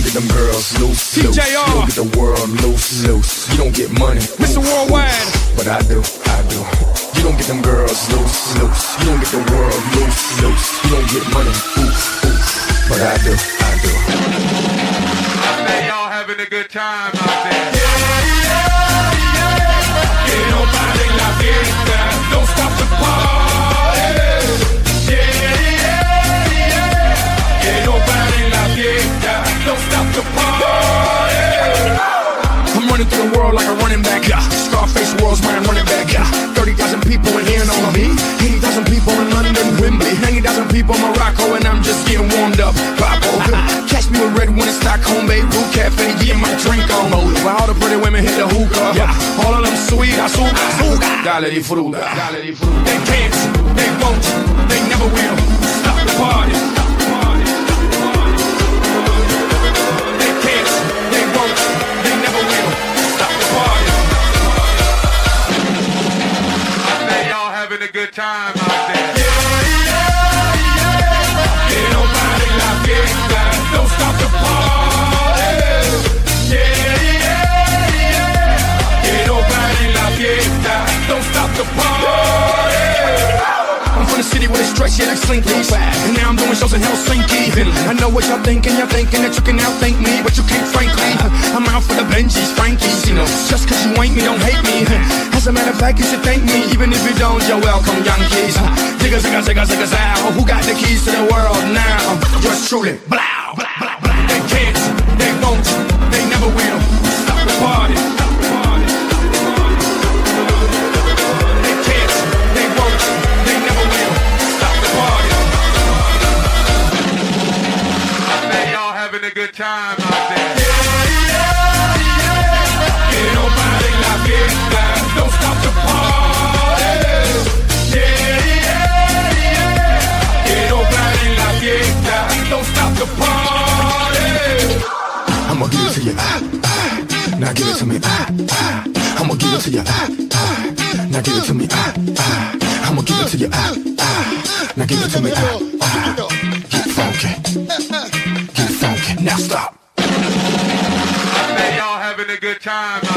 get them girls loose, loose. You don't get the world loose, loose. You don't get money, Mr. Worldwide, but I do, I do. You don't get them girls loose, loose. You don't get the world loose, loose. You don't get money, but I do, I do. I say y'all having a good time out there. Que no paren la fiesta, don't stop the party. Que no paren la fiesta, don't stop the party. I'm running through the world like a running back. Scarface world's my running back. 30,000 people in here and on me. 80,000 people in London, Wembley. 90,000 people in Morocco, and I'm just getting warmed up. Papo, catch me with red one in Stockholm, Beirut Cafe, getting my drink on. While all the pretty women hit the hookah, all of them sweet, azúcar. Dale di fruta, dale di fruta. They can't, they won't, they never will stop the party. They can't, they won't, they never will stop the party. I say y'all having a good time out there. Que no paren la fiesta, don't stop the party. Que no paren la fiesta, don't stop the party. I'm from the city where they stretch, yeah, like Slinky. And now I'm doing shows in Helsinki. I know what y'all thinking that you can outthink me, but you can't, frankly. I'm out for the Benjis, Frankies, you know. Just cause you ain't me, don't hate me. As a matter of fact, you should thank me. Even if you don't, you're welcome, Yankees. Zigga, zigga, zigga, zigga, zow. Who got the keys to the world now? Yours truly, blow, blow, blow, blow. They can't, they won't, they never will stop the party. They can't, they won't, they never will stop the party. I say y'all having a good time out there. Que no paren la fiesta, don't stop the party. Que no paren la fiesta, don't stop the party. I'ma give it to you, now give it to me, I'ma give it to you, now give it to me, I'ma give it to you, now give it to me, get funky, now stop. I say y'all having a good time